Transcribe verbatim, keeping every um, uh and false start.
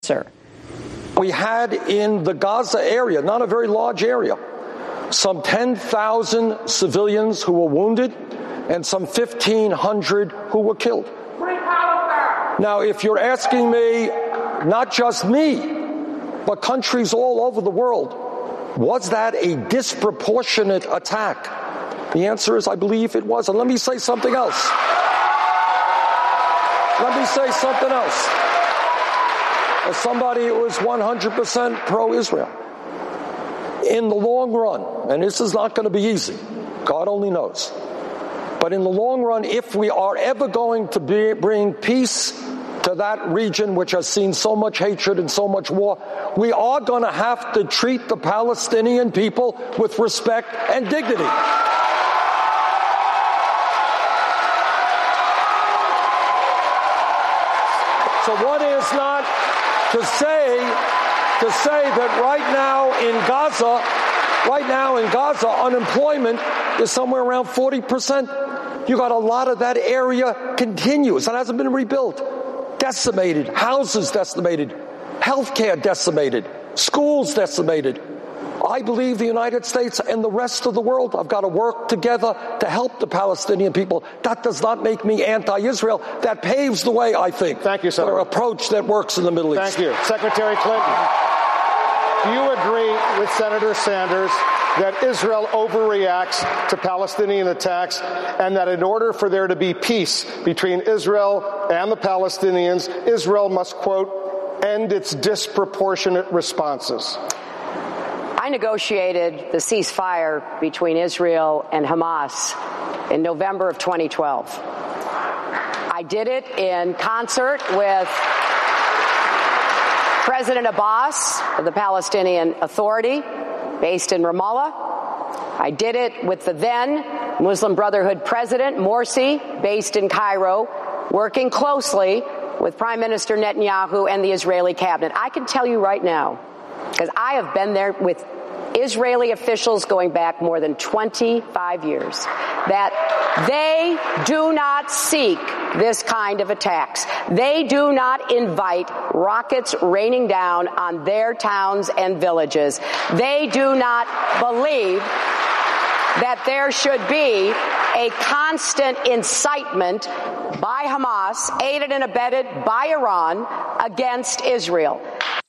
Sir. We had in the Gaza area, not a very large area, some ten thousand civilians who were wounded and some fifteen hundred who were killed. Now, if you're asking me, not just me, but countries all over the world, was that a disproportionate attack? The answer is, I believe it was. And let me say something else. Let me say something else. As somebody who is one hundred percent pro-Israel, in the long run, and this is not going to be easy, God only knows, but in the long run, if we are ever going to be, bring peace to that region which has seen so much hatred and so much war, we are going to have to treat the Palestinian people with respect and dignity. So one is not to say, to say that right now in Gaza, right now in Gaza, unemployment is somewhere around forty percent. You got a lot of that area continuous. It hasn't been rebuilt. Decimated. Houses decimated. Healthcare decimated. Schools decimated. I believe the United States and the rest of the world have got to work together to help the Palestinian people. That does not make me anti-Israel. That paves the way, I think, Thank you, Senator. for an approach that works in the Middle East. Thank you. Secretary Clinton, do you agree with Senator Sanders that Israel overreacts to Palestinian attacks and that in order for there to be peace between Israel and the Palestinians, Israel must, quote, end its disproportionate responses? I negotiated the ceasefire between Israel and Hamas in November of twenty twelve. I did it in concert with President Abbas of the Palestinian Authority, based in Ramallah. I did it with the then Muslim Brotherhood President, Morsi, based in Cairo, working closely with Prime Minister Netanyahu and the Israeli cabinet. I can tell you right now, because I have been there with Israeli officials going back more than twenty-five years, that they do not seek this kind of attacks. They do not invite rockets raining down on their towns and villages. They do not believe that there should be a constant incitement by Hamas, aided and abetted by Iran, against Israel.